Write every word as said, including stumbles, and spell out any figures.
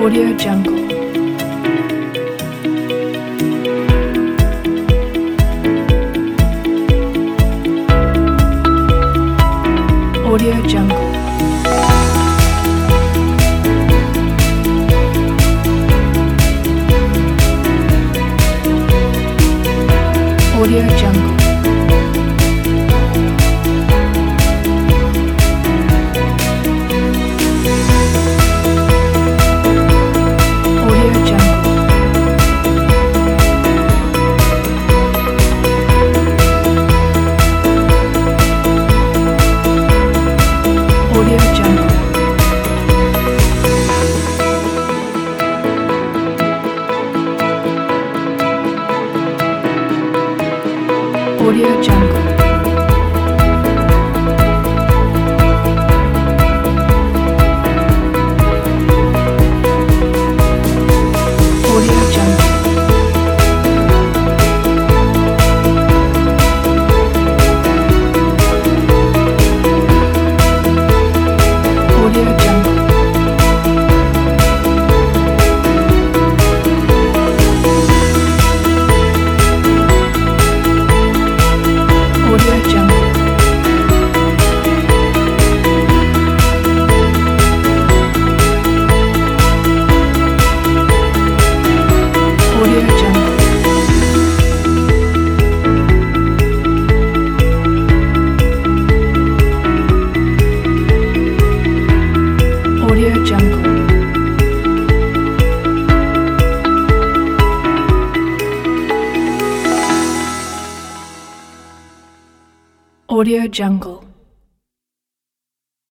Audio Jungle. Audio Jungle. Audio Jungle. Audio Jungle. Audio Jungle. Audio Jungle. Audio Jungle. Audio Jungle. Audio Jungle. Audio Jungle. Audio Jungle.